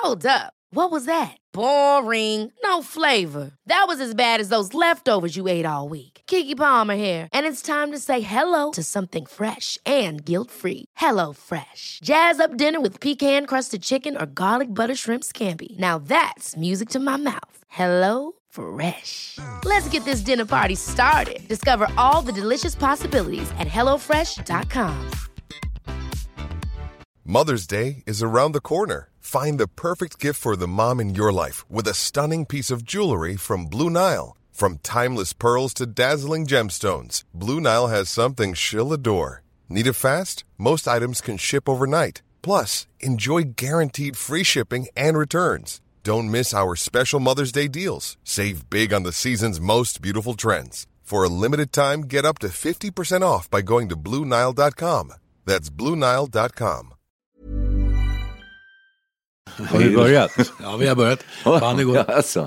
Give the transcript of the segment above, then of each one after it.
Hold up. What was that? Boring. No flavor. That was as bad as those leftovers you ate all week. Keke Palmer here, and it's time to say hello to something fresh and guilt-free. Hello Fresh. Jazz up dinner with pecan-crusted chicken or garlic butter shrimp scampi. Now that's music to my mouth. Hello Fresh. Let's get this dinner party started. Discover all the delicious possibilities at hellofresh.com. Mother's Day is around the corner. Find the perfect gift for the mom in your life with a stunning piece of jewelry from Blue Nile. From timeless pearls to dazzling gemstones, Blue Nile has something she'll adore. Need it fast? Most items can ship overnight. Plus, enjoy guaranteed free shipping and returns. Don't miss our special Mother's Day deals. Save big on the season's most beautiful trends. For a limited time, get up to 50% off by going to BlueNile.com. That's BlueNile.com. Har vi börjat? Ja, vi har börjat. Fan, det går. Ja, alltså.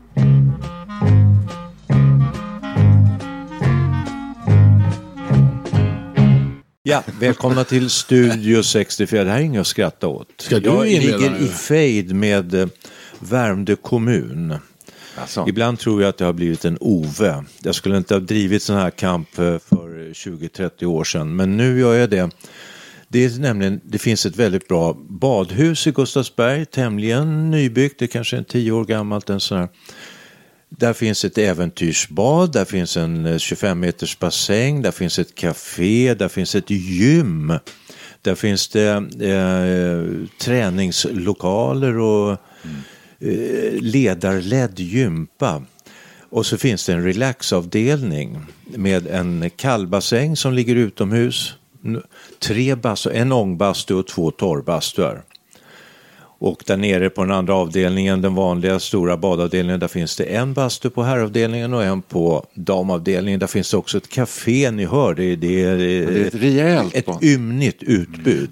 Ja, välkomna till Studio 64. Det här är inget att skratta åt. Ska du Jag inleda ligger nu? i fejd med Värmdö kommun. Alltså. Ibland tror jag att det har blivit en Ove. Jag skulle inte ha drivit sån här kamp för 20-30 år sedan. Men nu gör jag det. Det är nämligen, det finns ett väldigt bra badhus i Gustavsberg. Tämligen nybyggt, det kanske är 10 år gammalt. En sån här. Där finns ett äventyrsbad, där finns en 25 meters bassäng, där finns ett café, där finns ett gym. Där finns det träningslokaler och ledarledd gympa. Och så finns det en relaxavdelning med en kallbassäng som ligger utomhus. 3 bastu, en ångbastu och 2 torrbastuar. Och där nere på den andra avdelningen, den vanliga stora badavdelningen, där finns det en bastu på herravdelningen och en på damavdelningen. Där finns det också ett café, ni hör. Det är ett rejält ett ymnigt utbud.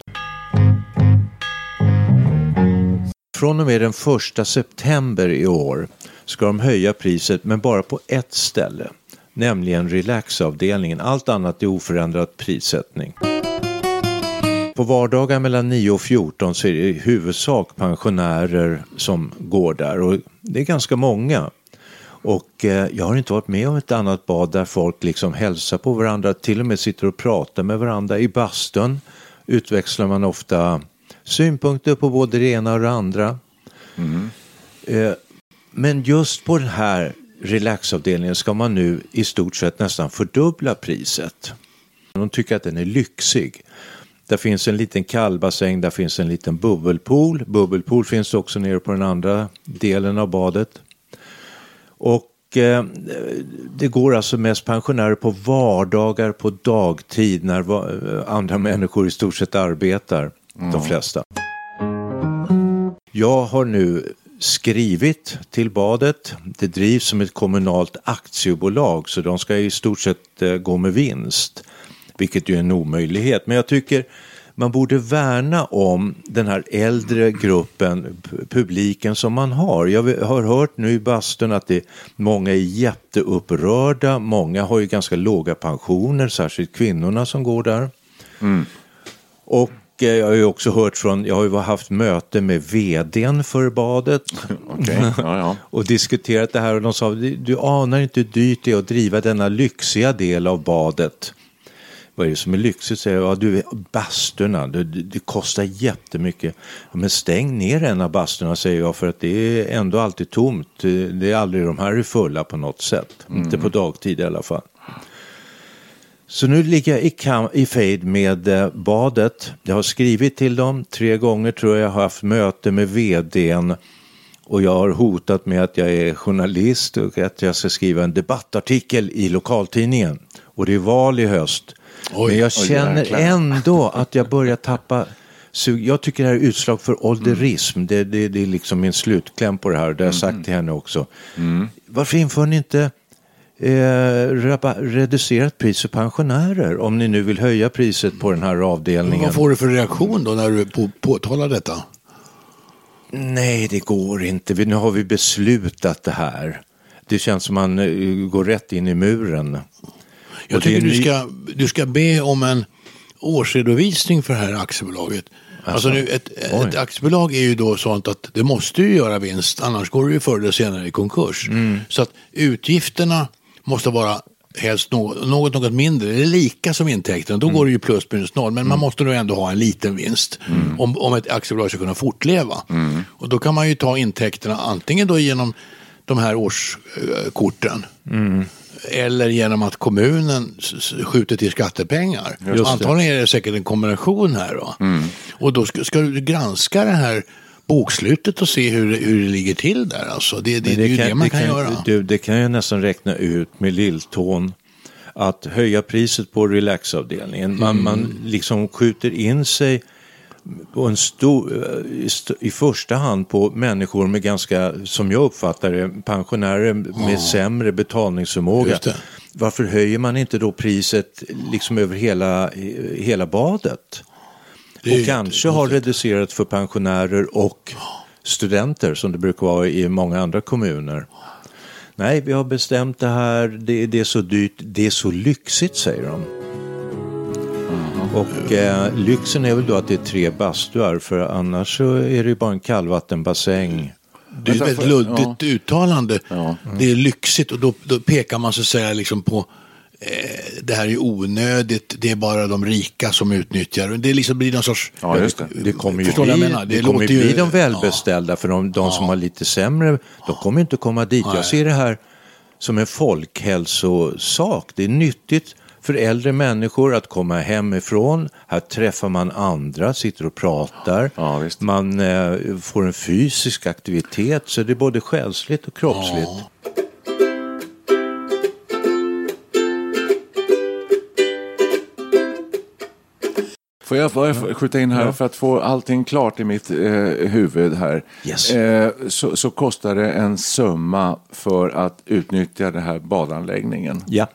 Från och med den 1 september i år ska de höja priset, men bara på ett ställe. Nämligen relaxavdelningen. Allt annat är oförändrat prissättning. På vardagar mellan 9 och 14 så är det i huvudsak pensionärer som går där. Och det är ganska många. Och jag har inte varit med om ett annat bad där folk liksom hälsar på varandra. Till och med sitter och pratar med varandra. I bastun utväxlar man ofta synpunkter på både det ena och det andra. Mm. Men just på den här relaxavdelningen ska man nu i stort sett nästan fördubbla priset. De tycker att den är lyxig. Där finns en liten kallbassäng, där finns en liten bubbelpool. Bubbelpool finns också nere på den andra delen av badet. Och det går alltså mest pensionärer på vardagar på dagtid när andra människor i stort sett arbetar, de flesta. Jag har nu skrivit till badet. Det drivs som ett kommunalt aktiebolag så de ska i stort sett gå med vinst. Vilket ju är en omöjlighet. Men jag tycker man borde värna om den här äldre gruppen, publiken som man har. Jag har hört nu i bastun att många är jätteupprörda. Många har ju ganska låga pensioner, särskilt kvinnorna som går där. Mm. Och jag har ju också hört jag har ju haft möte med vdn för badet. Okay. Ja. Och diskuterat det här och de sa, du anar inte hur dyrt det är att driva denna lyxiga del av badet. Vad är det som är lyxigt? Säger jag, du, basturna, det kostar jättemycket. Men stäng ner en av basturna, säger jag, för att det är ändå alltid tomt. Det är aldrig de här är fulla på något sätt. Inte på dagtid i alla fall. Så nu ligger jag i fejd med badet. Jag har skrivit till dem 3 gånger, tror jag har haft möte med vdn. Och jag har hotat med att jag är journalist och att jag ska skriva en debattartikel i lokaltidningen. Och det är val i höst. Men jag känner ändå att jag börjar tappa. Jag tycker det här är utslag för ålderism. Det är liksom min slutkläm på det här. Det har jag sagt till henne också. Varför inför ni inte reducerat pris för pensionärer? Om ni nu vill höja priset på den här avdelningen. Vad får du för reaktion då när du påtalar detta? Nej, det går inte. Nu har vi beslutat det här. Det känns som man går rätt in i muren. Jag tycker du ska be om en årsredovisning för det här aktiebolaget. Alltså nu, ett aktiebolag är ju då sånt att det måste ju göra vinst, annars går det ju förr eller senare i konkurs. Så att utgifterna måste vara helst något mindre, det är lika som intäkterna, då går det ju plus minus noll, men man måste nog ändå ha en liten vinst om ett aktiebolag ska kunna fortleva. Och då kan man ju ta intäkterna antingen då genom de här årskorten eller genom att kommunen skjuter till skattepengar. Antagligen är det säkert en kombination här då. Och då ska du granska det här bokslutet och se hur det ligger till där. Alltså, det är ju det man kan göra. Det kan jag nästan räkna ut med lilltån. Att höja priset på relaxavdelningen. Man liksom skjuter in sig på i första hand på människor med ganska, som jag uppfattar det, pensionärer med sämre betalningsförmåga. Varför höjer man inte då priset liksom över hela badet? Och kanske har reducerat för pensionärer och studenter som det brukar vara i många andra kommuner. Nej, vi har bestämt det här, det är så dyrt, det är så lyxigt, säger de. Och lyxen är väl då att det är 3 bastuar, för annars så är det ju bara en kallvattenbassäng. Det är ett väldigt luddigt uttalande. Det är lyxigt och då pekar man så att säga liksom på det här är onödigt, det är bara de rika som utnyttjar. Det liksom blir någon sorts... Ja, just det. Det kommer ju bli de välbeställda, för de som har lite sämre, de kommer inte komma dit. Jag ser det här som en folkhälsosak. Det är nyttigt för äldre människor att komma hemifrån. Här träffar man andra, sitter och pratar. Man får en fysisk aktivitet, så det är både själsligt och kroppsligt. Får jag skjuta in här för att få allting klart i mitt huvud här. Yes. Så kostar det en summa för att utnyttja den här badanläggningen. Ja,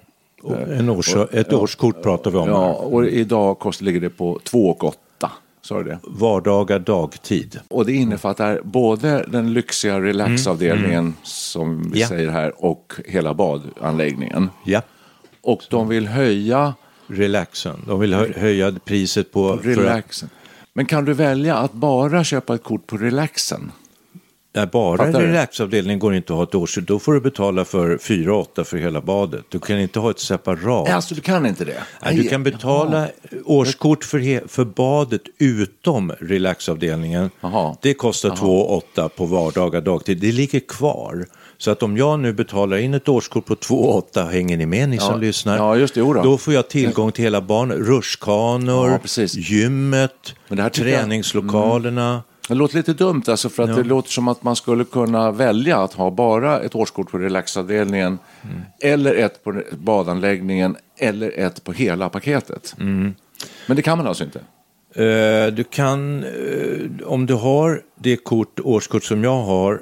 ett årskort pratar vi om. Ja, och idag ligger det på 2,8. Sa du det? Vardagar dagtid. Och det innefattar både den lyxiga relaxavdelningen som vi säger här och hela badanläggningen. Ja. Och de vill höja relaxen. De vill höja priset på relaxen. Men kan du välja att bara köpa ett kort på relaxen? Nej, bara relaxavdelningen går inte att ha ett årskort. Då får du betala för 4,8 för hela badet. Du kan inte ha ett separat. Alltså du kan inte det? Nej, du kan betala årskort för badet utom relaxavdelningen. Det kostar 2,8 på vardagar dagtid. Det ligger kvar. Så att om jag nu betalar in ett årskort på 2,8, hänger ni med, ni som lyssnar? Ja, just det, då får jag tillgång till hela banan. Rutschkanor, gymmet, träningslokalerna. Det låter lite dumt alltså, för att det låter som att man skulle kunna välja att ha bara ett årskort på relaxavdelningen eller ett på badanläggningen eller ett på hela paketet. Men det kan man alltså inte? Du kan, om du har det årskort som jag har,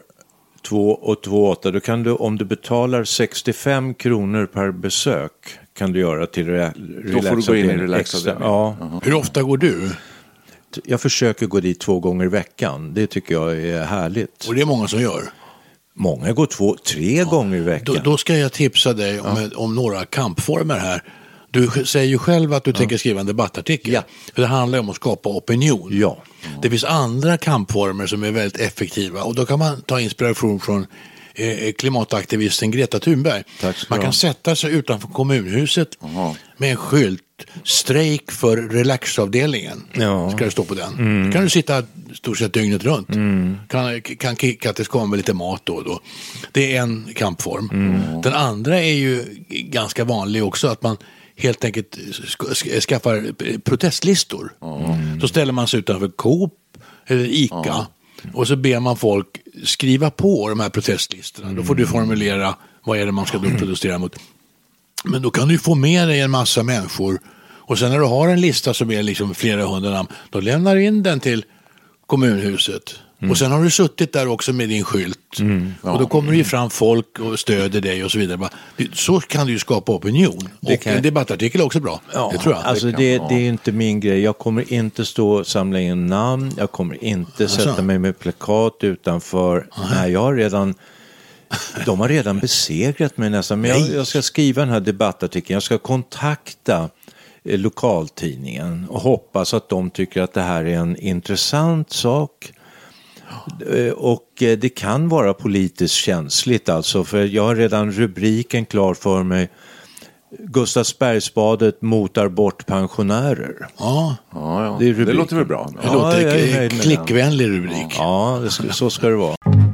2,8, då kan du, om du betalar 65 kronor per besök, kan du göra till relaxavdelningen. Då får du gå in i relaxavdelningen. Ja. Hur ofta går du? Jag försöker gå dit 2 gånger i veckan. Det tycker jag är härligt. Och det är många som gör? Många går 2-3 gånger i veckan. Då ska jag tipsa dig om några kampformer här. Du säger ju själv att du tänker skriva en debattartikel. Ja. För det handlar om att skapa opinion. Ja. Det finns andra kampformer som är väldigt effektiva. Och då kan man ta inspiration från klimataktivisten Greta Thunberg. Man kan sätta sig utanför kommunhuset med en skylt. Strejk för relaxavdelningen. Ska det stå på den. Då kan du sitta stort sett dygnet runt. Kan kicka till skam med lite mat då. Det är en kampform. Den andra är ju ganska vanlig också, att man helt enkelt skaffar protestlistor. Så ställer man sig utanför Coop eller ICA och så ber man folk skriva på de här protestlistorna. Då får du formulera vad är det man ska då protestera mot. Men då kan du få med dig en massa människor, och sen när du har en lista som är liksom flera hundra namn, då lämnar du in den till kommunhuset. Och sen har du suttit där också med din skylt. Och då kommer det ju fram folk och stöder dig och så vidare. Så kan du ju skapa opinion. Och en debattartikel är också bra. Det tror jag. Alltså det är inte min grej. Jag kommer inte stå och samla in namn. Jag kommer inte sätta mig med plakat utanför. Nej, jag har redan... De har redan besegrat mig nästan. Men jag ska skriva den här debattartikeln. Jag ska kontakta lokaltidningen och hoppas att de tycker att det här är en intressant sak. Och det kan vara politiskt känsligt alltså, för jag har redan rubriken klar för mig. Gustavsbergsbadet motar bort pensionärer. Ja. Det låter väl bra. Det låter klickvänlig rubrik. Ja, så ska det vara.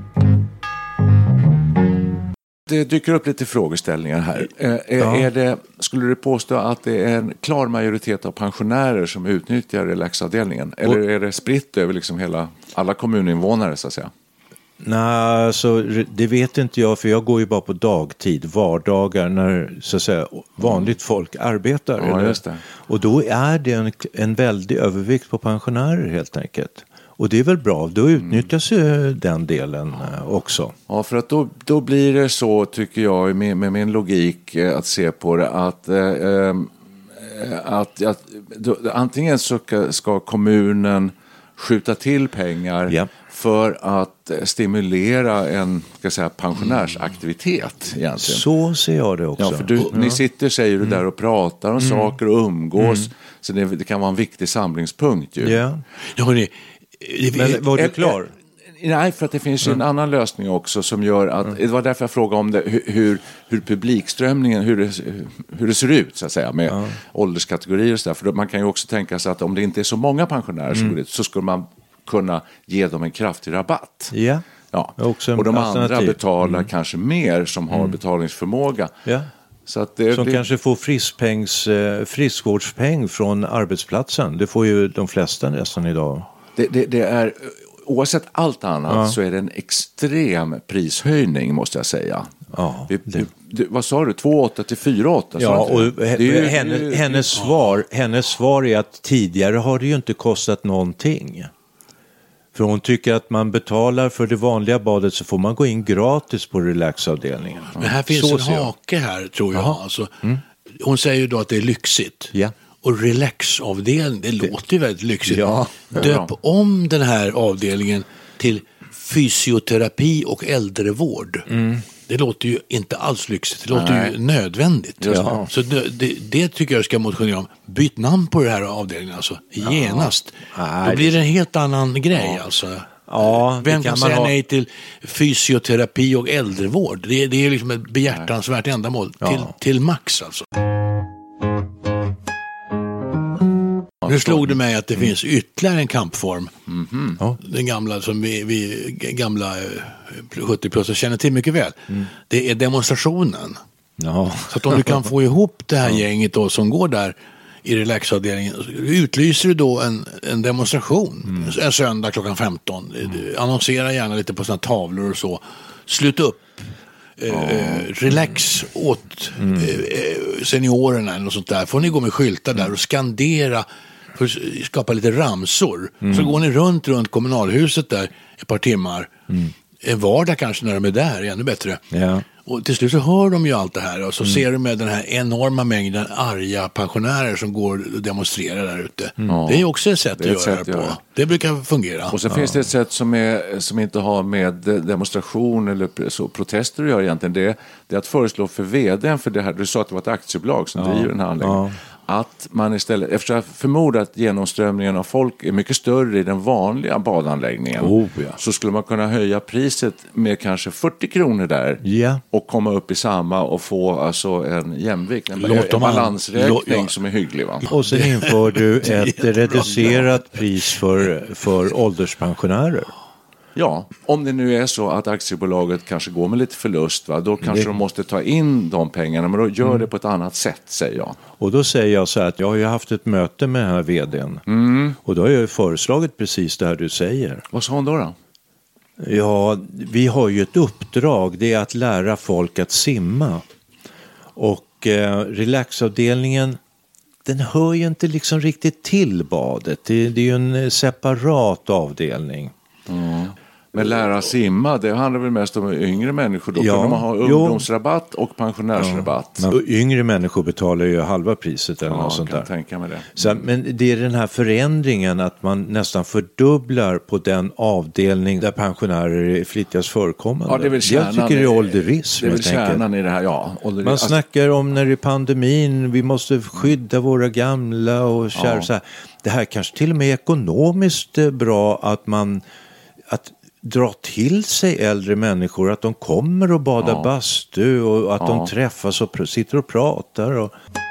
Det dyker upp lite frågeställningar här. Skulle du påstå att det är en klar majoritet av pensionärer som utnyttjar relaxavdelningen? Eller är det spritt över liksom alla kommuninvånare så att säga? Nej, så det vet inte jag, för jag går ju bara på dagtid, vardagar när så att säga vanligt folk arbetar. Ja, just det. Och då är det en väldig övervikt på pensionärer helt enkelt. Och det är väl bra, då utnyttjas ju den delen också. Ja, för att då blir det så, tycker jag, med min logik att se på det, att antingen så ska kommunen skjuta till pengar för att stimulera en pensionärsaktivitet egentligen. Så ser jag det också. Ja, för ni sitter, säger du, där och pratar om saker och umgås. Så det kan vara en viktig samlingspunkt ju. Ja. Men var du klar? Nej, för att det finns ju en annan lösning också som gör att, det var därför jag frågade om det, hur publikströmningen, hur det ser ut så att säga med ålderskategorier och så där. För man kan ju också tänka sig att om det inte är så många pensionärer som går dit, så skulle man kunna ge dem en kraftig rabatt. Ja. Och de andra betalar kanske mer som har betalningsförmåga. Ja. Så att som kanske får friskvårdspeng från arbetsplatsen. Det får ju de flesta nästan idag. Det är, oavsett allt annat så är det en extrem prishöjning, måste jag säga. Ja, vad sa du? 2,8 till 4,8? Ja, och hennes svar är att tidigare har det ju inte kostat någonting. För hon tycker att man betalar för det vanliga badet så får man gå in gratis på relaxavdelningen. Men här finns en hake här, tror jag. Alltså, hon säger ju då att det är lyxigt. Ja. Och relaxavdelning, det låter ju väldigt lyxigt. Ja. Döp om den här avdelningen till fysioterapi och äldrevård. Det låter ju inte alls lyxigt, det låter ju nödvändigt. Ja. Så det tycker jag ska motionera om. Byt namn på det här avdelningen alltså, genast. Då blir det en helt annan grej alltså. Ja, vem kan säga nej till fysioterapi och äldrevård? Det är liksom ett behjärtansvärt ändamål till max alltså. Nu slog det mig att det finns ytterligare en kampform. Den gamla som vi gamla 70-plussare känner till mycket väl. Det är demonstrationen. Ja. Så att om du kan få ihop det här gänget då som går där i relaxavdelningen, utlyser du då en demonstration en söndag klockan 15. Annonsera gärna lite på såna tavlor och så. Sluta upp. Relax åt seniorerna eller något sånt där. Får ni gå med skyltar där och skandera för att skapa lite ramsor. Så går ni runt kommunalhuset där ett par timmar. En vardag kanske när de är där, ännu bättre. Ja. Och till slut så hör de ju allt det här och så ser de med den här enorma mängden arga pensionärer som går och demonstrerar där ute. Det är ju också ett sätt att göra det på. Det brukar fungera. Och så finns det ett sätt som inte har med demonstration eller så protester att göra egentligen. Det är att föreslå för vdn, för det här, du sa att det var ett aktiebolag som driver den här anläggningen. Att man istället, eftersom jag förmodar att genomströmningen av folk är mycket större i den vanliga badanläggningen, så skulle man kunna höja priset med kanske 40 kronor där och komma upp i samma och få alltså en jämvikt, en balansräkning som är hygglig. Va? Och sen inför du ett reducerat pris för ålderspensionärer. Ja, om det nu är så att aktiebolaget kanske går med lite förlust, då kanske de måste ta in de pengarna, men då gör det på ett annat sätt, säger jag. Och då säger jag så här att jag har ju haft ett möte med den här vdn. Och då har jag ju föreslagit precis det här du säger. Vad sa hon då? Ja, vi har ju ett uppdrag, det är att lära folk att simma. Och relaxavdelningen, den hör ju inte liksom riktigt till badet. Det är ju en separat avdelning. Men lära simma, det handlar väl mest om yngre människor. Då kunde man ha ungdomsrabatt och pensionärsrabatt. Men yngre människor betalar ju halva priset eller något sånt där. Tänka mig det. Så, men det är den här förändringen att man nästan fördubblar på den avdelning där pensionärer är flitigast förekommande. Ja, det är väl jag tycker det är ålderism. Det är väl kärnan i det här, ja. Man snackar om när det är pandemin, vi måste skydda våra gamla och kära så här. Det här kanske till och med är ekonomiskt bra att dra till sig äldre människor, att de kommer och badar bastu och att de träffas och sitter och pratar.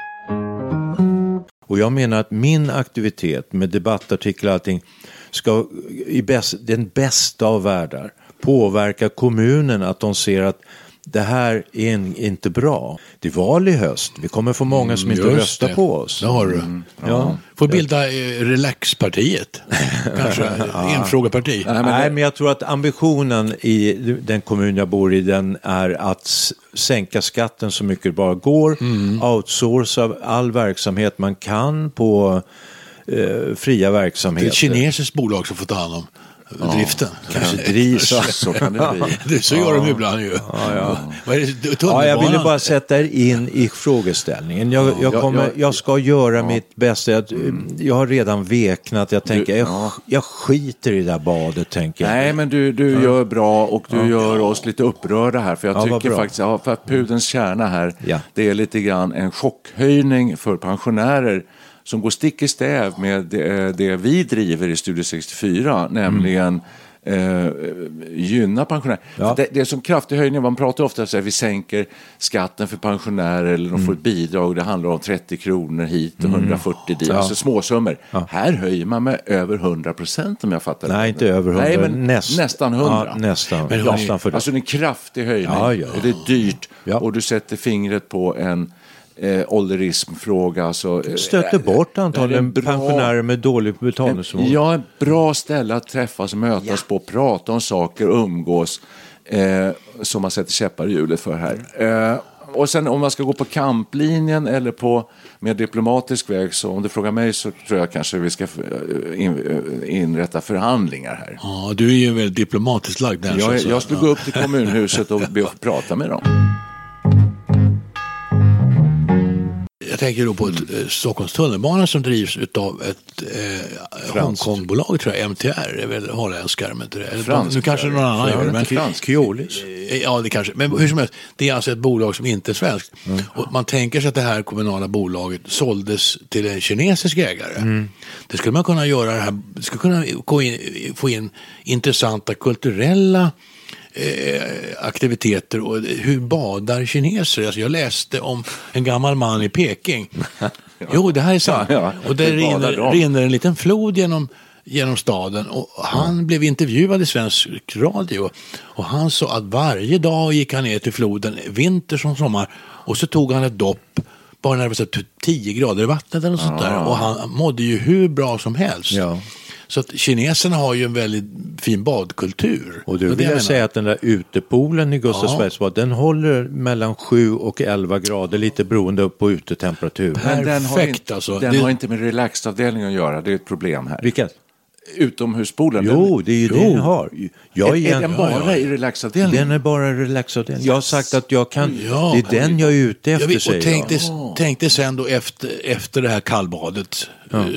Och jag menar att min aktivitet med debattartiklar och allting ska i den bästa av världar påverka kommunen, att de ser att det här är inte bra. Det är val i höst. Vi kommer få många som inte röstar på oss. Det har du. Ja. Får bilda Relaxpartiet. Kanske enfrågeparti. Nej, men jag tror att ambitionen i den kommun jag bor i, den är att sänka skatten så mycket det bara går. Outsourca all verksamhet man kan på fria verksamheter. Det är ett kinesiskt bolag som får ta hand om driften. Kanske drivs. Så kan det bli. Så gör de ibland ju. Jag ville bara sätta er in i frågeställningen. Jag ska göra mitt bästa. Jag har redan veknat. Jag tänker, jag skiter i det där badet, tänker jag. Nej, men du gör bra och du gör oss lite upprörda här. För jag tycker faktiskt, för att pudelns kärna här, det är lite grann en chockhöjning för pensionärer som går stick i stäv med det vi driver i Studio 64, nämligen gynna pensionärer. Det är som kraftig höjning. Man pratar ofta om att vi sänker skatten för pensionärer eller de får ett bidrag. Det handlar om 30 kronor hit och 140 dit. Alltså småsummor. Här höjer man med över 100% om jag fattar. Nej, inte över 100. Nej, men nästan 100. Nästan för det. Alltså en kraftig höjning. Och det är dyrt. Och du sätter fingret på en ålderismfråga. Alltså, stöter bort antagligen pensionärer med dålig betalningsförmåga. Ja, ett bra ställe att träffas, mötas på, prata om saker, umgås, som man sätter käppar i hjulet för här. Och sen om man ska gå på kamplinjen eller på mer diplomatisk väg, så om du frågar mig så tror jag kanske vi ska inrätta förhandlingar här. Ja, du är ju väldigt diplomatiskt lagd där. Jag skulle gå upp till kommunhuset och be att prata med dem. Jag tänker då på ett Stockholms tunnelbana som drivs utav ett Hongkongbolag, tror jag, MTR, är väl holländskare, men inte det. Nu kanske någon annan gör det, men Kiolis. Ja, det kanske. Men hur som helst, det är alltså ett bolag som inte är svenskt. Och man tänker sig att det här kommunala bolaget såldes till en kinesisk ägare. Det skulle man kunna göra det här, det skulle kunna få in intressanta kulturella aktiviteter och hur badar kineser. Alltså jag läste om en gammal man i Peking. Jo, det här är sant. Och där rinner en liten flod genom staden och han blev intervjuad i svensk radio och han sa att varje dag gick han ner till floden, vinter som sommar, och så tog han ett dopp bara när det var 10 grader i vattnet eller sånt där, och han mådde ju hur bra som helst. Så att kineserna har ju en väldigt fin badkultur. Och du vill jag säga att den där utepoolen i Gustavsbergsbad, den håller mellan 7 och 11 grader, lite beroende på utetemperatur. Perfekt, den har inte med relaxavdelningen att göra, det är ett problem här. Vilket? Utomhuspoolen. Jo, det är ju det den har. Är den bara i relaxavdelningen? Den är bara i relaxavdelningen. Jag har sagt att jag kan, det är den jag är ute efter, säger jag. Tänkte sen då efter det här kallbadet,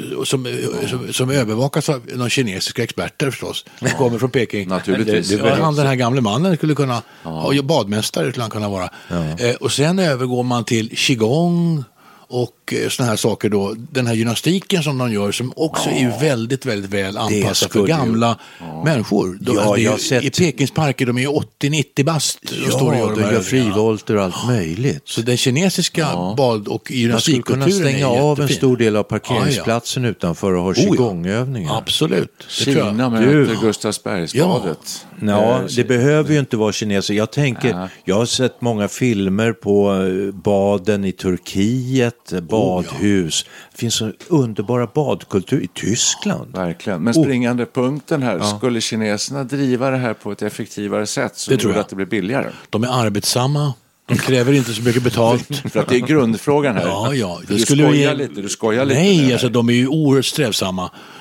som övervakas av någon kinesiska experter förstås, som kommer från Peking. Naturligtvis. Den här gamla mannen skulle kunna, och badmästare skulle han kunna vara. Och sen övergår man till qigong och såna här saker då, den här gymnastiken som de gör, som också är väldigt, väldigt väl anpassad för gamla människor. I Pekings parker, de är 80-90 bast. De gör frivolter och allt möjligt. Så den kinesiska bad- och gymnastikkulturen är jättefin. Man skulle kunna stänga av en stor del av parkeringsplatsen utanför och ha qigongövningar. Absolut. Kina möter Gustavsbergsbadet. Det behöver ju inte vara kineser. Jag har sett många filmer på baden i Turkiet, badhus. Det finns så underbara badkultur i Tyskland. Verkligen. Men springande punkten här, skulle kineserna driva det här på ett effektivare sätt, så tror jag att det blir billigare. De är arbetsamma. De kräver inte så mycket betalt. För att det är grundfrågan här. Ja. Du skojar lite. Nej, alltså de är ju oerhört strävsamma.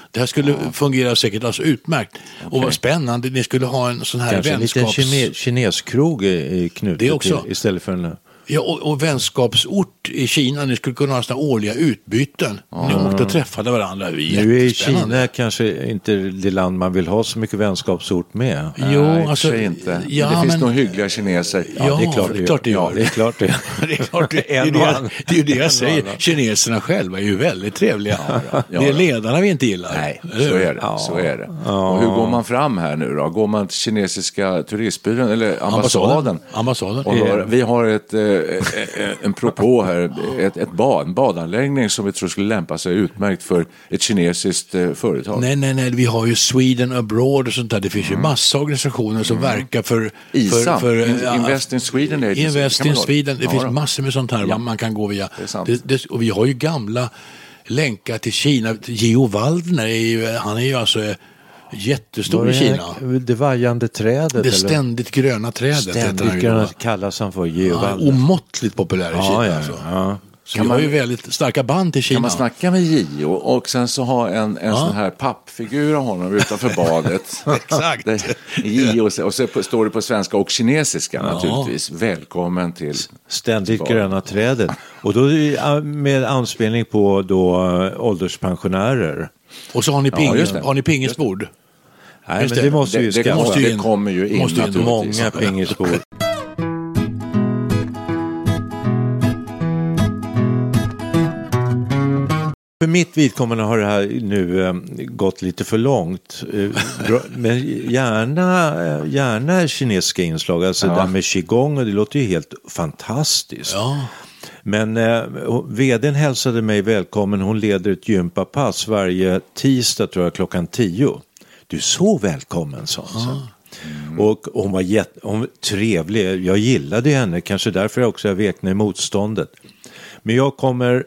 Det här skulle fungera säkert alltså utmärkt. Och vad spännande, ni skulle ha en sån här kanske vänskaps... en liten kineskrog knutet det också. till istället för en... Ja, och vänskapsort i Kina, ni skulle kunna ha såna årliga utbyten. Ni åkte och träffade varandra. Nu är Kina kanske inte det land man vill ha så mycket vänskapsort med. Jo, nej, alltså inte. Ja, det finns nog hyggliga kineser. Ja, det är klart det gör. Det är klart det. Det är klart det är ju det jag säger. Kineserna själva är ju väldigt trevliga. Det är ledarna vi inte gillar. Nej, så är det. Och hur går man fram här nu då? Går man till kinesiska turistbyrån eller ambassaden? Och vi har en propå här, en badanläggning som vi tror skulle lämpa sig utmärkt för ett kinesiskt företag. Nej, vi har ju Sweden Abroad och sånt där. Det finns ju massa organisationer som verkar för ISA, Invest in Sweden. Invest in Sweden, det finns massor med sånt här man kan gå via. Och vi har ju gamla länkar till Kina. Geo Waldner, han är ju alltså jättestor i Kina. Det vajande trädet. Det ständigt gröna trädet. Ständigt gröna kallas han för Geo Waldner. Omåttligt populär i Kina. Ja. Så vi har ju väldigt starka band till Kina. Kan man snacka med Gio och sen så ha en sån här pappfigur av honom utanför badet. Exakt. Gio, och så står det på svenska och kinesiska naturligtvis. Välkommen till ständigt gröna trädet. Och då med anspelning på då ålderspensionärer. Och så har ni pingisbord? Nej, men det måste ju skaffa. Det kommer ju in många pingisbord. För mitt vidkommande har det här nu gått lite för långt. Men gärna kinesiska inslag. Alltså där med qigong, och det låter ju helt fantastiskt. Ja. Men vdn hälsade mig välkommen. Hon leder ett gympapass varje tisdag tror jag 10:00. Du är så välkommen, sa hon. Och hon var hon var trevlig. Jag gillade henne. Kanske därför jag veknade i motståndet. Men jag kommer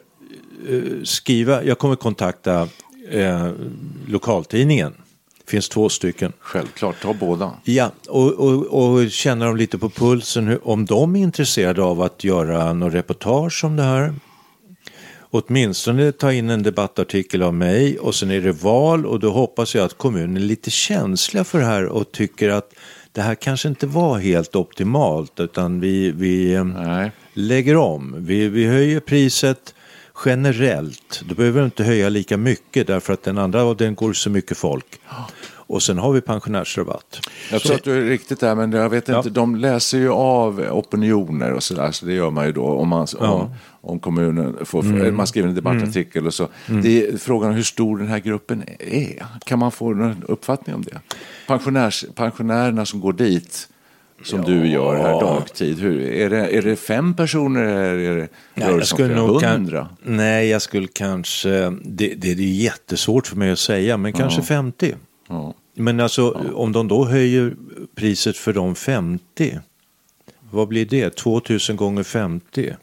kontakta lokaltidningen. Det finns 2 stycken. Självklart, ta båda. Ja, och känner dem lite på pulsen om de är intresserade av att göra något reportage om det här. Åtminstone ta in en debattartikel av mig, och sen är det val, och då hoppas jag att kommunen är lite känsliga för det här och tycker att det här kanske inte var helt optimalt, utan vi lägger om. Vi höjer priset generellt. Då behöver vi inte höja lika mycket därför att den andra av den går så mycket folk. Och sen har vi pensionärsrabatt. Jag tror att du är riktigt där, men jag vet inte, de läser ju av opinioner och sådär, så det gör man ju då om kommunen får, man skriver en debattartikel och så. Det är frågan hur stor den här gruppen är. Kan man få en uppfattning om det? Pensionärerna som går dit, som du gör här dagtid, är det 5 personer eller är det jag skulle nog 100? Nej, jag skulle kanske, det är jättesvårt för mig att säga, men kanske 50. Ja. Men alltså om de då höjer priset för de 50, vad blir det? 2000 gånger 50?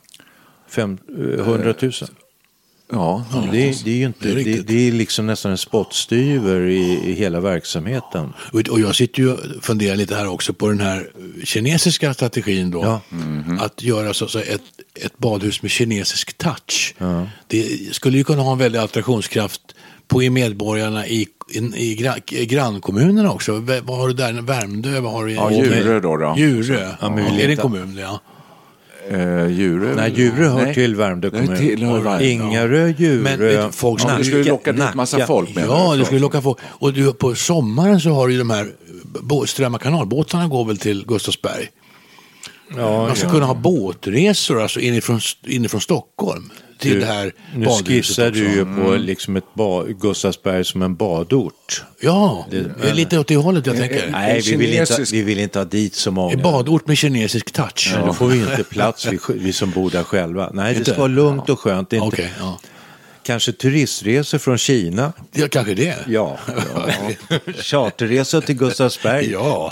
100 000? Ja, det är ju inte, det är liksom nästan en spottstyver i hela verksamheten. Och jag sitter ju och funderar lite här också på den här kinesiska strategin då. Ja. Att göra så ett badhus med kinesisk touch. Ja. Det skulle ju kunna ha en väldig attraktionskraft på medborgarna i grannkommunerna också. Vad har du där? Värmdö? Vad har du? Djurö då. Djurö. Ja, är det en kommun? Ja. Djurö? Nej, Djurö hör till Värmdö kommun. Ingarö, Djurö. Men folk det skulle locka dit massa folk med. Ja, det skulle locka folk. Och på sommaren så har du ju de här Strömma kanalbåtarna går väl till Gustavsberg. Ja, man ska kunna ha båtresor alltså inifrån Stockholm till det här nu skissar du ju på liksom ett Gustavsberg som en badort. Ja, det är lite åt det hållet jag tänker. Nej, vi vill inte ha dit så många. En badort med kinesisk touch. Ja, då får vi inte plats, vi som bor där själva. Nej, det ska vara lugnt och skönt. Inte, okay, kanske turistresor från Kina. Ja, kanske det. Ja. Charterresor till Gustavsberg. Ja.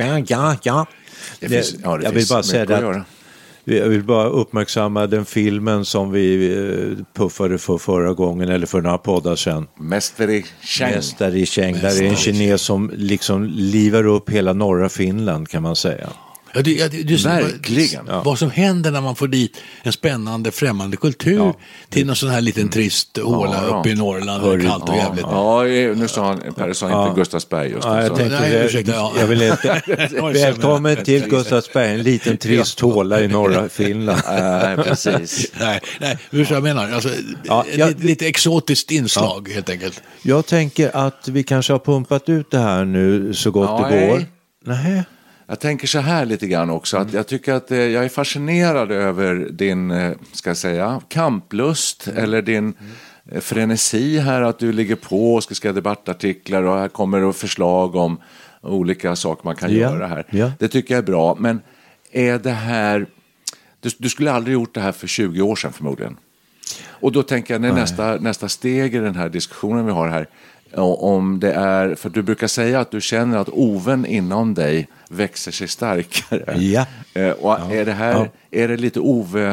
Jag vill bara säga att jag vill bara uppmärksamma den filmen som vi puffade för förra gången, eller för några poddar sedan. Mästare i Cheng. Där är en kines som liksom livar upp hela norra Finland, kan man säga. Ja, verkligen. Vad som händer när man får dit en spännande främmande kultur till någon sån här liten trist håla uppe i Norrland. Kallt och jävligt. Ja, nu sa han, Per sa inte Gustavsberg just. Ja, jag vill inte. Välkommen till Gustavsberg, en liten trist håla i norra Finland. Precis. Nej, hur jag menar. Alltså, lite exotiskt inslag helt enkelt. Jag tänker att vi kanske har pumpat ut det här nu så gott det går. Nej. Jag tänker så här lite grann också, att jag tycker att jag är fascinerad över din, ska jag säga, kamplust eller din frenesi här, att du ligger på och ska skriva debattartiklar och här kommer förslag om olika saker man kan göra här. Ja. Det tycker jag är bra, men är det här, du skulle aldrig gjort det här för 20 år sedan förmodligen. Och då tänker jag nästa steg i den här diskussionen vi har här, om det är, för du brukar säga att du känner att oven inom dig växer sig starkare. Ja. Och är det lite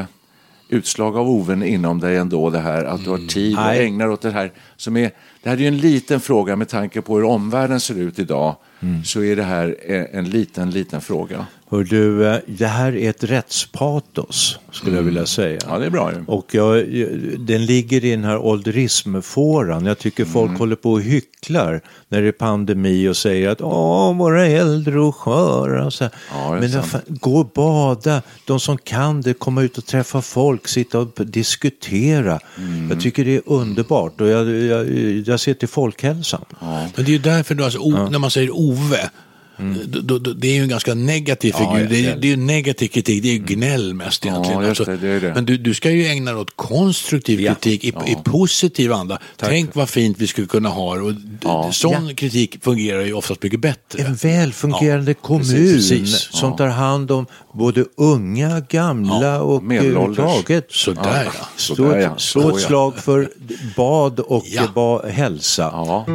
utslag av oven inom dig ändå, det här att du har tid och ägnar åt det här som är, det här är ju en liten fråga med tanke på hur omvärlden ser ut idag, så är det här en liten fråga. Hör du, det här är ett rättspatos skulle jag vilja säga. Ja, det är bra. Och den ligger i den här ålderismfåran. Jag tycker folk håller på och hycklar när det är pandemi och säger att våra äldre och sköra. Så men gå och bada. De som kan det, komma ut och träffa folk, sitta och diskutera. Jag tycker det är underbart och jag ser till folkhälsan. Ja. Men det är ju därför då, alltså, när man säger Ove, det är ju en ganska negativ figur. Det är ju negativ kritik, det är ju gnäll mest egentligen. Det. Men du ska ju ägna dig åt konstruktiv kritik i positiv anda. Tänk vad fint vi skulle kunna ha, och sån kritik fungerar ju oftast mycket bättre. En välfungerande kommun som tar hand om både unga, gamla och taget. Sådär. Slå ett slag för bad och hälsa. Ja.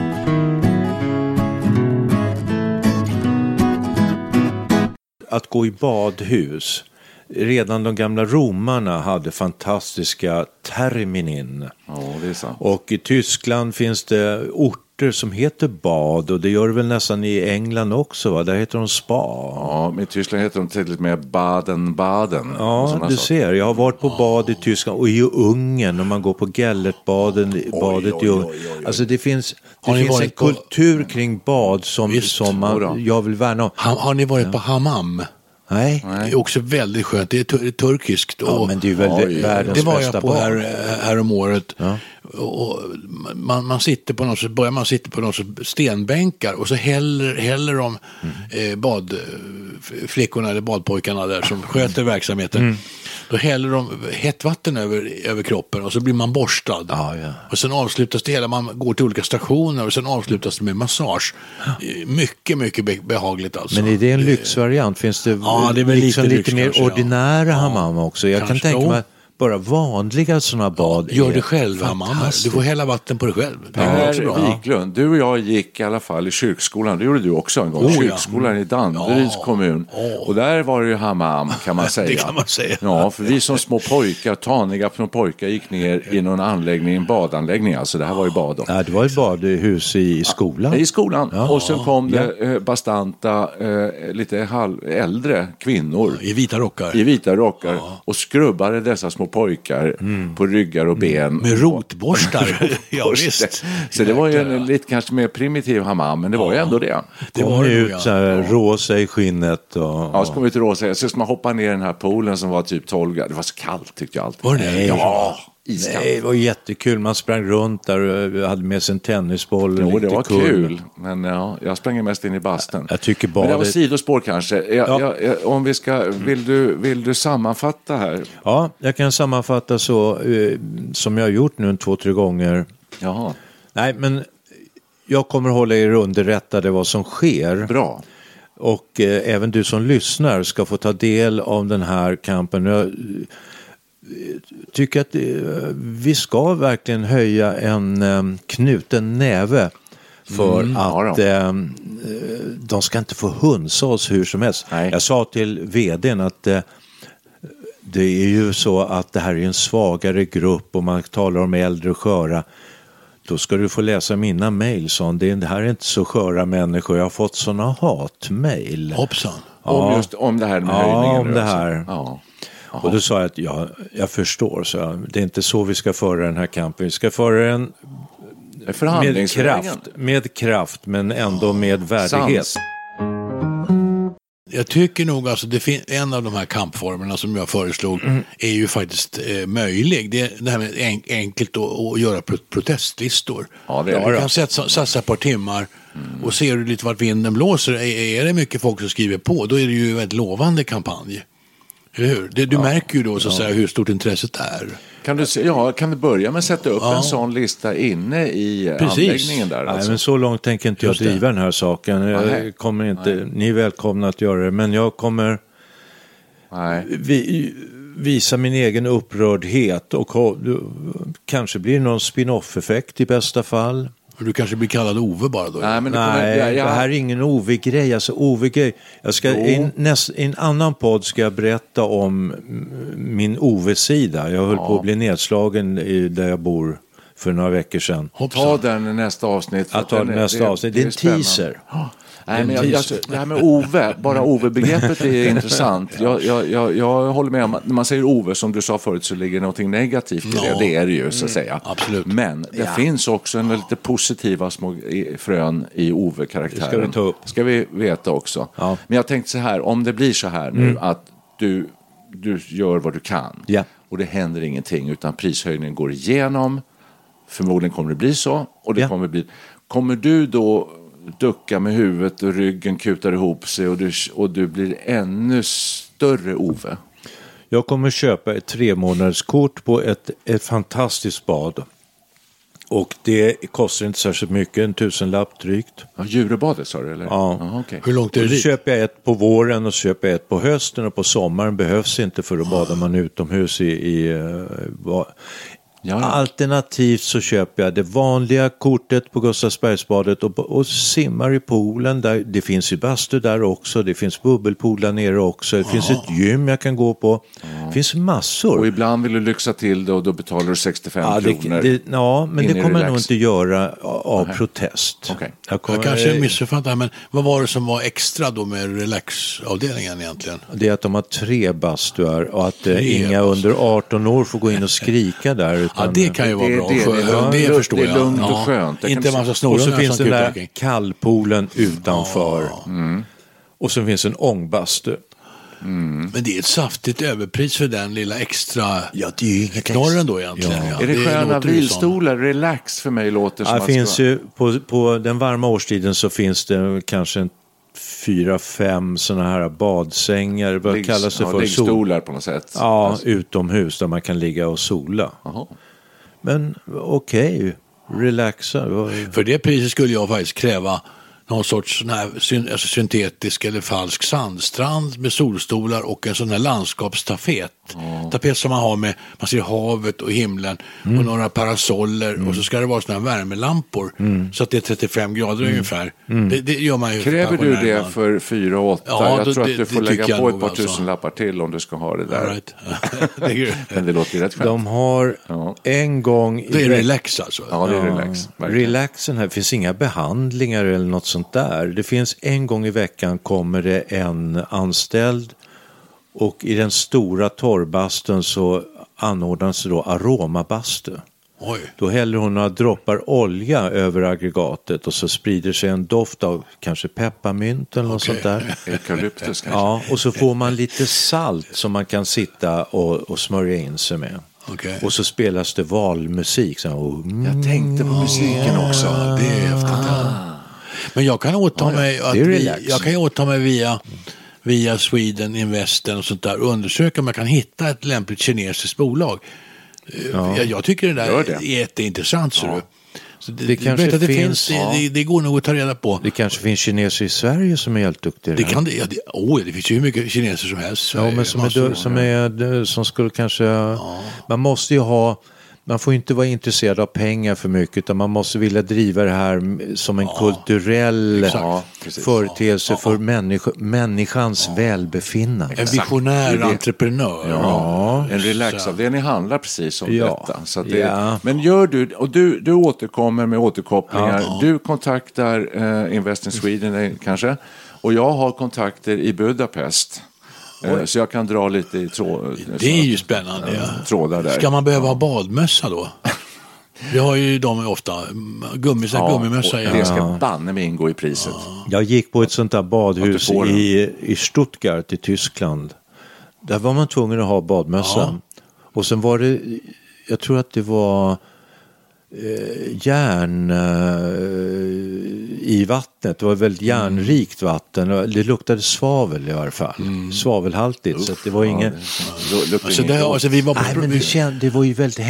Att gå i badhus. Redan de gamla romarna hade fantastiska terminin. Ja, det är sant. Och i Tyskland finns det orter som heter bad, och det gör det väl nästan i England också, va? Där heter de spa. Ja, men i Tyskland heter de tydligt med Baden-Baden. Ja, du ser. Jag har varit på bad i Tyskland och i Ungern, om man går på Gellertbadet i Ungern. Alltså det finns en kultur kring bad som jag vill värna om. Har ni varit på hammam? Nej. Det är också väldigt skönt. Det är turkiskt. Ja, men det är väl världens det var bästa jag på här om året. Ja. Och man sitter på något, börjar man sitta på något stenbänkar och så häller de badflickorna eller badpojkarna där som sköter verksamheten. Då häller de hett vatten över kroppen och så blir man borstad. Och sen avslutas det hela, man går till olika stationer och sen avslutas det med massage. Mycket, mycket behagligt alltså. Men är det en lyxvariant? Finns det, det är väl lite mer ordinära hammam också? Jag kan tänka mig bara vanliga sådana bad. Gör det själv, hammam. Du får hälla vatten på dig själv. Per Wiklund, du och jag gick i alla fall i kyrkskolan. Det gjorde du också en gång. Kyrkskolan i Danderyds kommun. Och där var det ju hammam, kan man säga. Det kan man säga. Ja, för vi som små pojkar, taniga små pojkar, gick ner i någon anläggning, en badanläggning. Alltså det här var ju bad. Ja, det var ju badhus i skolan. I skolan. Ja. Och sen kom det bastanta, lite äldre kvinnor. I vita rockar. Och skrubbade dessa små pojkar på ryggar och ben. Med rotborstar. Ja, visst. Så det var ju en lite kanske mer primitiv hammam, men det var ju ändå det. Det var ut så här, rosa i skinnet. Ja, så kom vi till rosa. Så man hoppa ner i den här poolen som var typ 12 grader. Det var så kallt tyckte jag alltid. Var det? Ja. Iskallt. Nej, det var jättekul. Man sprang runt där och hade med sig en tennisboll. Jo, det var kul. Men jag sprang mest in i basten. Jag tycker bara men det var sidospår kanske. Om vi ska, vill du sammanfatta här? Ja, jag kan sammanfatta så som jag har gjort nu 2-3 gånger. Jaha. Nej, men jag kommer hålla er underrättade vad som sker. Bra. Och även du som lyssnar ska få ta del av den här kampen. Jag tycker att vi ska verkligen höja en knuten näve för att de ska inte få hunsa oss hur som helst. Nej. Jag sa till vdn att det är ju så att det här är en svagare grupp och man talar om äldre och sköra. Då ska du få läsa mina mejl, så det här är inte så sköra människor. Jag har fått såna hatmejl. Hoppsan. Om det här med höjningen. Ja, om det här. Ja. Och då sa jag att jag förstår, så det är inte så vi ska föra den här kampen. Vi ska föra den med kraft, men ändå med värdighet. Sans. Jag tycker nog alltså en av de här kampformerna som jag föreslog är ju faktiskt möjlig. Det här med enkelt att göra protestlistor. Ja, det är du kan satsa ett par timmar och ser du lite vart vinden blåser. Är det mycket folk som skriver på, då är det ju en väldigt lovande kampanj. Eller hur? Du märker ju då så att säga hur stort intresset är. Kan du börja med att sätta upp en sån lista inne i anläggningen där? Nej, men så långt tänker inte jag driva den här saken. Jag kommer inte, ni är välkomna att göra det, men jag kommer visa min egen upprördhet och kanske blir det någon spin-off-effekt i bästa fall. Du kanske blir kallad Ove bara då? Nej, det här är ingen Ove-grej. Alltså Ove-grej. I en annan podd ska jag berätta om min Ove-sida. Jag höll på att bli nedslagen där jag bor för några veckor sedan. Ta den nästa avsnitt. Det är en teaser. Nej, men det här med Ove, bara Ove-begreppet är intressant. Jag håller med om att när man säger Ove, som du sa förut, så ligger någonting negativt i det. Det är det ju, så att säga. Absolut. Men det finns också en lite positiva små frön i Ove-karaktären. Ska vi veta också. Ja. Men jag tänkte så här, om det blir så här nu att du gör vad du kan och det händer ingenting utan prishöjningen går igenom, förmodligen kommer det bli så, och det kommer du då ducka med huvudet och ryggen kutar ihop sig och du blir ännu större Ove? Jag kommer köpa ett 3-månaderskort på ett fantastiskt bad. Och det kostar inte särskilt mycket, en 1000-lapp drygt. Ja, Djurebadet sa du, eller? Ja. Okay. Hur långt är det dit? Köper jag ett på våren och köper jag ett på hösten, och på sommaren behövs inte, för att badar man utomhus Alternativt så köper jag det vanliga kortet på Gustavsbergsbadet och simmar i poolen. Där, det finns ju bastu där också, det finns bubbelpool där nere också, det finns ett gym jag kan gå på. Det finns massor. Och ibland vill du lyxa till det och då betalar du 65 kronor. Men det kommer jag nog inte göra av protest. Okay. Jag kanske missuppfattar, men vad var det som var extra då med relaxavdelningen egentligen? Det är att de har 3 bastuar och att inga under 18 år får gå in och skrika där. Ja, det kan ju vara bra. Det förstår jag. Det är lugnt och skönt. Inte massa snor. Och så finns den där kallpoolen utanför. Och så finns en ångbastu. Men det är ett saftigt överpris för den lilla extra knorren då egentligen. Är det sköna vilstolar? Relax för mig låter som. Det finns ju på den varma årstiden så finns det kanske 4-5 sådana här badsängar. Vad kallas det för? Liggstolar på något sätt. Ja, utomhus där man kan ligga och sola. Aha. Men okej, relaxa. För det priset skulle jag faktiskt kräva någon sorts sån här syntetisk eller falsk sandstrand med solstolar och en sån här landskapstapet. Tapet som man har med, man ser havet och himlen och några parasoller och så ska det vara såna här värmelampor så att det är 35 grader ungefär. Det gör man ju. Kräver du det för 4 och 8? Jag tror att du får lägga på ett par tusenlappar till om du ska ha det där. Right. Men det låter ju rätt skönt. De har en gång... Det är relax alltså. Ja, det är relax. Relaxen här, finns inga behandlingar eller något sånt där. Det finns en gång i veckan kommer det en anställd och i den stora torrbastun så anordnas då aromabastu. Oj. Då häller hon några droppar olja över aggregatet och så sprider sig en doft av kanske pepparmynt eller något sånt där. Eukalyptus kanske. Ja, och så får man lite salt som man kan sitta och smörja in sig med. Okay. Och så spelas det valmusik. Så, jag tänkte på musiken också. Det är häftigt. Men jag kan åta mig att jag kan åta mig via Sweden Investen och sånt där och undersöka om jag kan hitta ett lämpligt kinesiskt bolag. Jag tycker det där är jätteintressant. Så det kanske finns. Det går nog att ta reda på. Det kanske finns kineser i Sverige som är helt duktiga. Det finns ju hur mycket kineser som helst. Ja, men som skulle kanske... Man måste ju ha man får inte vara intresserad av pengar för mycket, utan man måste vilja driva det här som en kulturell företeelse för människans välbefinnande. En visionär entreprenör. Ja. En relaxavdelning handlar precis om detta. Så att men gör du, och du återkommer med återkopplingar. Du kontaktar Invest in Sweden kanske, och jag har kontakter i Budapest. Så jag kan dra lite i det är ju spännande. Trådar där. Ska man behöva ha badmössa då? Vi har ju de ofta gummimössa. Det ska banne mig ingå i priset. Jag gick på ett sånt där badhus i Stuttgart i Tyskland. Där var man tvungen att ha badmössa. Och sen var det, jag tror att det var järn i vattnet. Det var väldigt järnrikt vatten. Det luktade svavel i alla fall. Svavelhaltigt. Så att det var ingen... vi var på... det var ju väldigt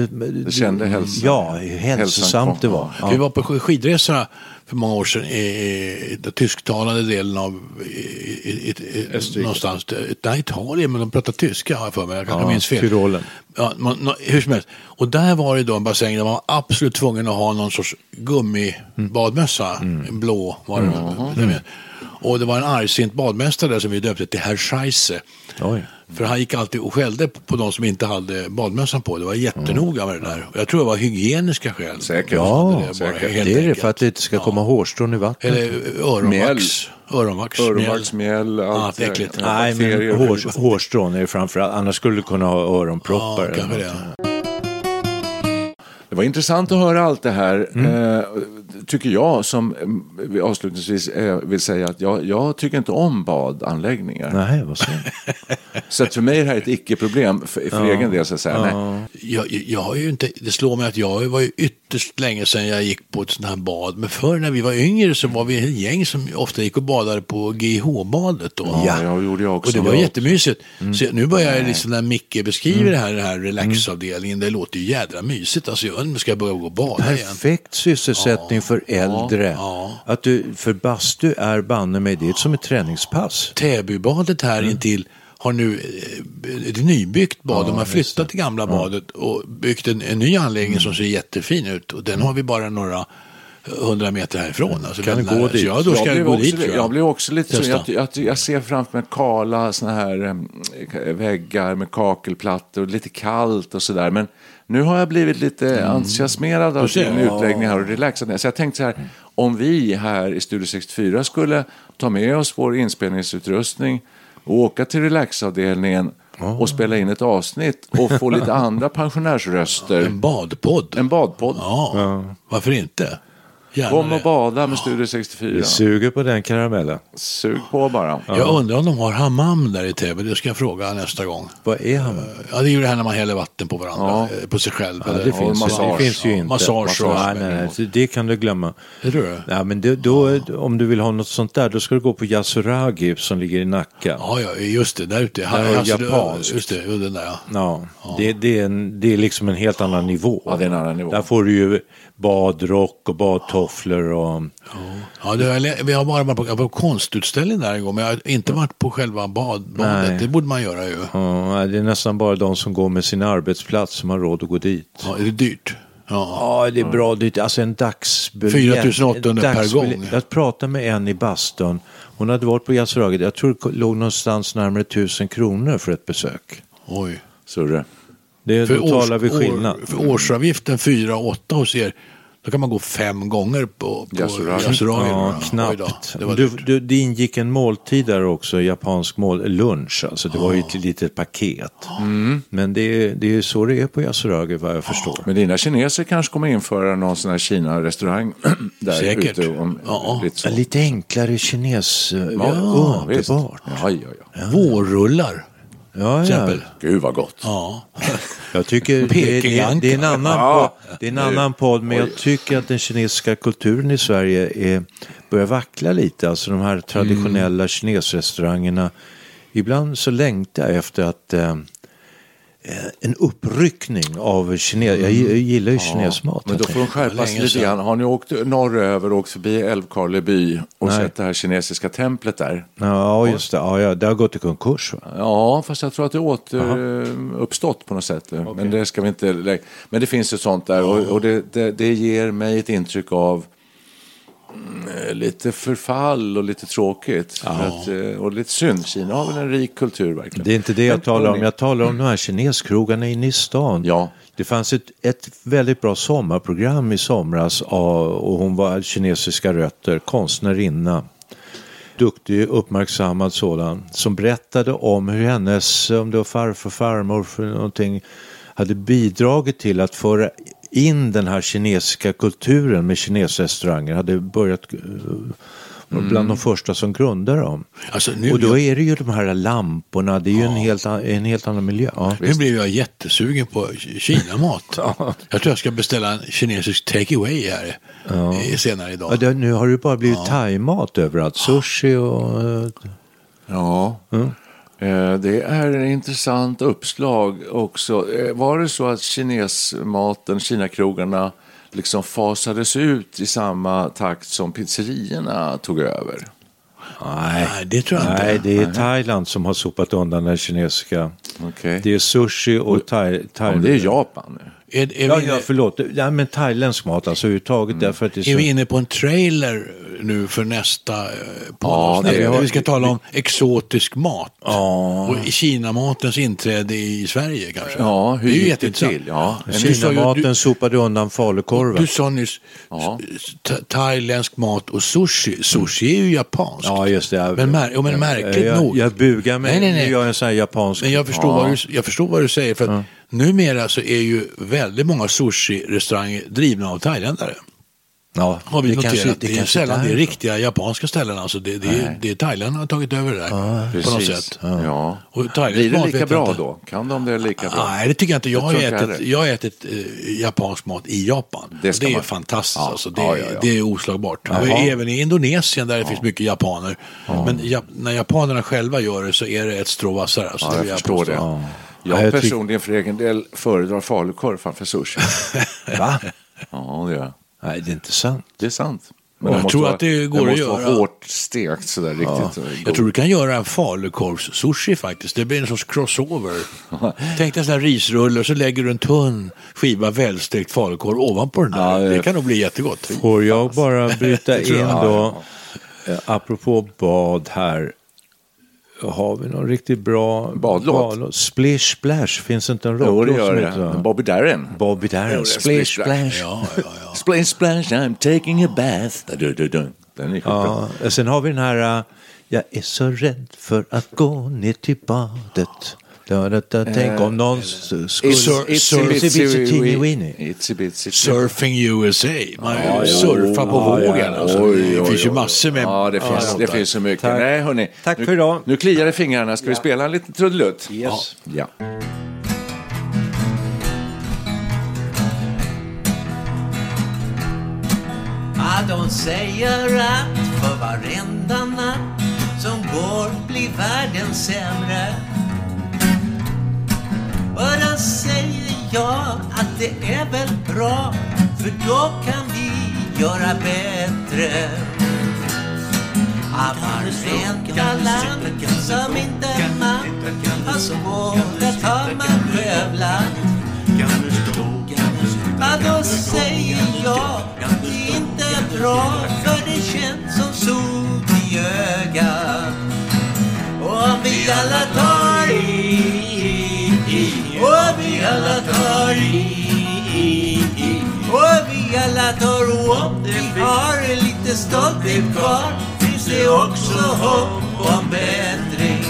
hälsosamt det var. Vi var på skidresorna för många år sedan i den tysktalande delen av någonstans, Italien, men de pratar tyska har jag för mig, jag kanske minns fel. Tyrolen. Ja, hur som helst. Och där var det då en bassäng där man var absolut tvungen att ha någon sorts gummibadmössa, en blå var det. Och det var en argsint badmästare där som vi döpte till Herr Scheisse. Oj. För han gick alltid och skällde på de som inte hade badmössan på. Det var jättenoga med det där. Och jag tror det var hygieniska skäl. Säkert. Ja, det är det för att det inte ska komma hårstrån i vattnet. Eller öronvaxmjäll. Allt äckligt. Nej, men hårstrån är framförallt. Annars skulle du kunna ha öronproppar. Ja, kanske det. Det var intressant att höra allt det här. Tycker jag, som avslutningsvis vill säga att jag tycker inte om badanläggningar. Nej, vad så? Så att för mig är det här ett icke-problem för egen del. Så att säga. Nej. Jag har ju inte, det slår mig att jag var ju ytterst länge sedan jag gick på ett sånt här bad. Men förr när vi var yngre så var vi en gäng som ofta gick och badade på GH-badet då. Ja, jag gjorde jag också. Och det var jättemysigt. Så nu börjar jag liksom när Micke beskriver den här relaxavdelningen. Det låter ju jädra mysigt. Alltså jag ska börja gå och bada igen. Perfekt sysselsättning för äldre. Att för bastu är banne med det som ett träningspass. Täbybadet här intill har nu ett nybyggt bad. De har flyttat till gamla badet och byggt en ny anläggning som ser jättefin ut. Och den har vi bara några 100 meter härifrån. Alltså kan det gå dit? Ja, då ska jag gå dit. Jag blir också lite så, jag ser framför mig kala såna här väggar med kakelplattor och lite kallt och sådär. Men nu har jag blivit lite entusiasmerad av din utläggning här och relaxad. Så jag tänkte så här, om vi här i Studio 64 skulle ta med oss vår inspelningsutrustning och åka till relaxavdelningen och spela in ett avsnitt och få lite andra pensionärsröster. En badpodd. Ja, varför inte? Kom och bada med Studio 64. Vi suger på den karamellen. Sug på bara. Jag undrar om de har hammam där i TV. Det ska jag fråga nästa gång. Vad är hammam? Ja, det är ju det här när man häller vatten på varandra. På sig själv. Ja, det finns ju inte. Massage. Nej, det kan du glömma. Det tror du? Ja, men då, om du vill ha något sånt där, då ska du gå på Yasuragi som ligger i Nacka. Ja, just det. Där ute. Japanskt. Just det, den där. Ja. Det är liksom en helt annan nivå. Ja, det är en annan nivå. Där får du ju badrock och badtofflor och... Ja, vi har bara varit på konstutställning där en gång, men jag har inte varit på själva badet. Det borde man göra ju. Ja, det är nästan bara de som går med sin arbetsplats som har råd att gå dit. Ja, är det dyrt? Ja, det är bra dyrt. Alltså en dagsbiljett. 4 800 per gång. Jag pratade med en i Bastön. Hon hade varit på Yasuragi. Jag tror det låg någonstans närmare 1000 kronor för ett besök. Oj. Surre. Då talar vi skillnad. För årsavgiften 4-8 hos er, då kan man gå 5 gånger på Yasuragi. Ja, knappt. Det ingick en måltid där också, japansk lunch. Alltså det var ju ett litet paket. Men det är så det är på Yasuragi, vad jag förstår. Men dina kineser kanske kommer införa någon sån här Kina-restaurang där säkert. Ute. Lite enklare kines. Underbart. Ja. Vårrullar. Ja. Gud vad gott. Ja. Jag tycker det är en annan podd, men jag tycker att den kinesiska kulturen i Sverige börjar vackla lite. Alltså de här traditionella kinesrestaurangerna. Ibland så längtar jag efter att en uppryckning av jag gillar ju kinesmat. Men då får de skärpa sig lite grann. Har ni åkt norröver och åkt förbi Älvkarleby och sett det här kinesiska templet där? Ja, just det. Ja, det har gått i konkurs, va? Ja, fast jag tror att det uppstått på något sätt. Okay. Men det ska vi inte men det finns ju sånt där och det ger mig ett intryck av lite förfall och lite tråkigt och lite synd. Kina har väl en rik kultur verkligen. Det är inte det jag talar om. Jag talar om de här kineskrogarna inne i stan. Ja. Det fanns ett väldigt bra sommarprogram i somras och hon var kinesiska rötter, konstnärinna. Duktig, uppmärksammad sådan, som berättade om hur hennes, om det var farmor för någonting, hade bidragit till att föra in den här kinesiska kulturen med kinesrestauranger, hade börjat bland de första som grundade dem. Alltså, och då är det ju de här lamporna, det är ju en helt annan miljö. Ja. Nu blir jag jättesugen på Kina-mat. Jag tror jag ska beställa en kinesisk takeaway här senare idag. Ja, nu har det bara blivit thai-mat överallt, sushi och... Det är en intressant uppslag också. Var det så att Kinakrogarna liksom fasades ut i samma takt som pizzerierna tog över? Nej, det tror jag inte. Nej, det är Thailand som har sopat undan den kinesiska. Okay. Det är sushi och thai. Det är Japan nu. Förlåt. Ja, men thailändsk mat alltså överhuvudtaget. Därför att det är vi inne på en trailer nu för nästa vi ska tala om exotisk mat. Och Kina-matens inträde i Sverige kanske. Ja, hur gick det till? Kina-maten sopade undan falukorvar. Du sa nyss thailändsk mat och sushi. Sushi är ju japanskt. Ja, just det. Men märkligt nog. Jag bugar mig. Nej. Jag är en sån här japansk. Men jag förstår vad du säger för att numera så är ju väldigt många sushi-restauranger drivna av thailändare. Ja, har vi noterat. Det är sällan det är riktiga japanska ställen. Alltså det är Thailand har tagit över det där på något sätt. Ja. Och blir det lika bra då? Kan de det lika bra? Nej, det tycker jag inte. Jag har ätit japansk mat i Japan. Det är fantastiskt. Ja. Alltså, det är oslagbart. Även i Indonesien där det finns mycket japaner. Men när japanerna själva gör det så är det ett strå vassare. Alltså, jag förstår det. Jag personligen för egen del föredrar falukorv framför sushi. Va? Ja, det är. Nej, det är inte sant. Det är sant. Men jag tror att det går att göra. Det måste vara hårt stekt sådär riktigt. Jag tror du kan göra en falukorvs-sushi faktiskt. Det blir en sorts crossover. Tänk dig en sån här risrulle och så lägger du en tunn skiva välstekt falukorv ovanpå den där. Det kan nog bli jättegott. Får jag bara bryta in då, apropå bad här. Har vi någon riktigt bra badlåt? Splish Splash, finns inte en rocklåt som heter Bobby Darin. Splish Splash. Splish Splash, I'm taking a bath. Den är bra. Sen har vi den här jag är så rädd för att gå ner till badet. Tänk om någon skulle Surfing USA. Man surfar på vågen. Det finns ju massor med. Ja, det finns så mycket. Nej, hörni. Tack för idag. Nu kliar det fingrarna. Ska vi spela en liten trudelutt? Yes. Ja. De säger att för varenda natt som går blir världen sämre. Och då säger jag att det är väl bra, för då kan vi göra bättre. Varenda land som inte man har svårt att ha man skövlat. Ja, då säger jag att det inte är bra, för det känns som sot i ögat. Och om vi alla tar och vi alla tar och vi alla tar och vi har lite stolthet kvar, finns det också hopp om bättring.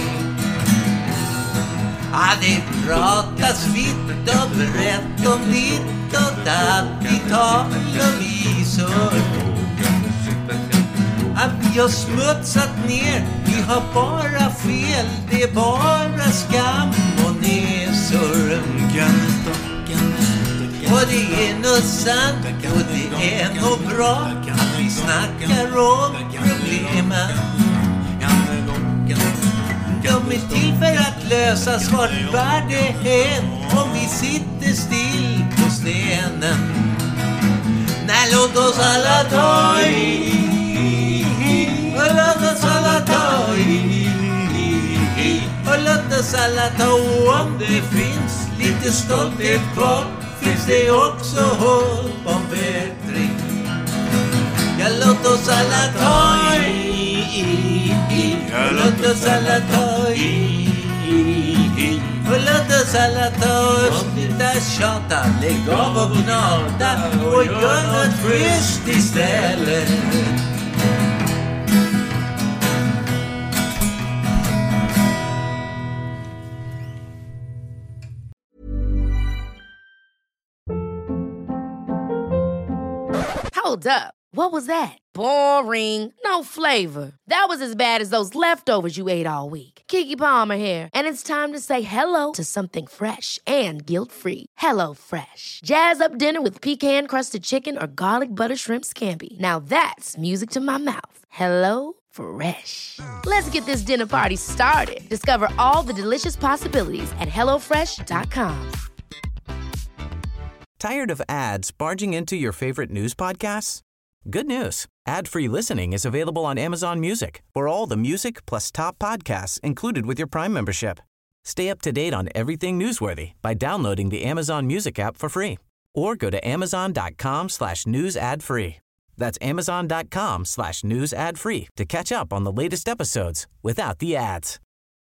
Ja, det pratas vitt och brett om ditt och datt i tal och visor. Att vi har smutsat ner, vi har bara fel, det är bara skam och nesor. Och det är nog sant och det är nog bra att vi snackar om problemen. De är till för att lösas var världen om vi sitter still på stenen. Nej, låt oss alla ta i. Och låt oss alla ta i. Och låt oss alla ta. Om det finns lite stolthet kvar, finns det också hopp om bättring. Ja, låt oss alla ta i. Ja, låt oss alla ta i. Och låt oss alla ta oss. Sluta tjata, lägg av och gnata och gör något schysst istället. Hold up. What was that? Boring. No flavor. That was as bad as those leftovers you ate all week. Keke Palmer here, and it's time to say hello to something fresh and guilt-free. Hello Fresh. Jazz up dinner with pecan-crusted chicken or garlic butter shrimp scampi. Now that's music to my mouth. Hello Fresh. Let's get this dinner party started. Discover all the delicious possibilities at hellofresh.com. Tired of ads barging into your favorite news podcasts? Good news. Ad-free listening is available on Amazon Music for all the music plus top podcasts included with your Prime membership. Stay up to date on everything newsworthy by downloading the Amazon Music app for free or go to amazon.com/news ad free. That's amazon.com/news ad free to catch up on the latest episodes without the ads.